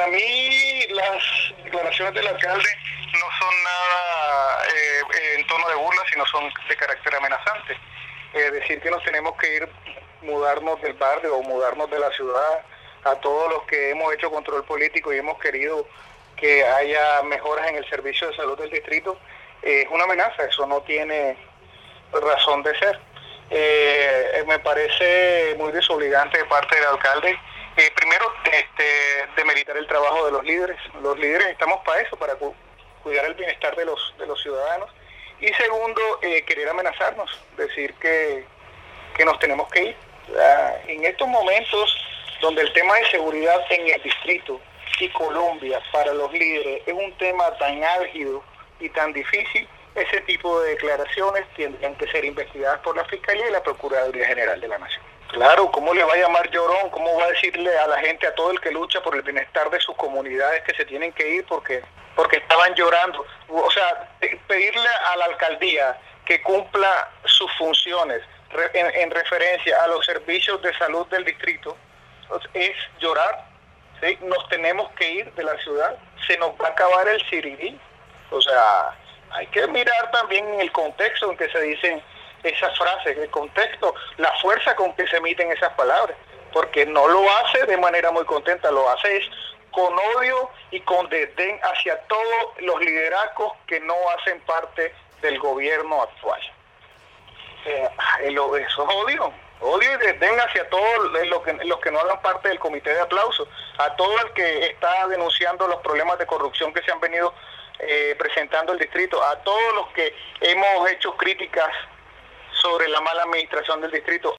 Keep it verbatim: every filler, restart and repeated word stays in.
mí las declaraciones del alcalde no son nada eh, en tono de burla, sino son de carácter amenazante. Eh, decir que nos tenemos que ir, mudarnos del barrio o mudarnos de la ciudad, a todos los que hemos hecho control político y hemos querido que haya mejoras en el servicio de salud del distrito, eh, es una amenaza, eso no tiene razón de ser. Eh, me parece muy desobligante de parte del alcalde, eh, primero, este, demeritar el trabajo de los líderes. Los líderes estamos para eso, para cu cuidar el bienestar de los, de los ciudadanos. Y segundo, eh, querer amenazarnos, decir que, que nos tenemos que ir. ¿Verdad? En estos momentos donde el tema de seguridad en el distrito y Colombia para los líderes es un tema tan álgido y tan difícil, ese tipo de declaraciones tendrían que ser investigadas por la Fiscalía y la Procuraduría General de la Nación. Claro, ¿cómo le va a llamar llorón? ¿Cómo va a decirle a la gente, a todo el que lucha por el bienestar de sus comunidades que se tienen que ir porque, porque estaban llorando? O sea, pedirle a la alcaldía que cumpla sus funciones en, en referencia a los servicios de salud del distrito es llorar, ¿sí? Nos tenemos que ir de la ciudad, se nos va a acabar el Sirirí. O sea, hay que mirar también en el contexto en que se dicen esas frases, el contexto, la fuerza con que se emiten esas palabras, porque no lo hace de manera muy contenta, lo hace es con odio y con desdén hacia todos los liderazgos que no hacen parte del gobierno actual. Eh, eso es odio, odio y desdén hacia todos los que, los que no hagan parte del comité de aplauso, a todo el que está denunciando los problemas de corrupción que se han venido eh, presentando el distrito, a todos los que hemos hecho críticas sobre la mala administración del distrito.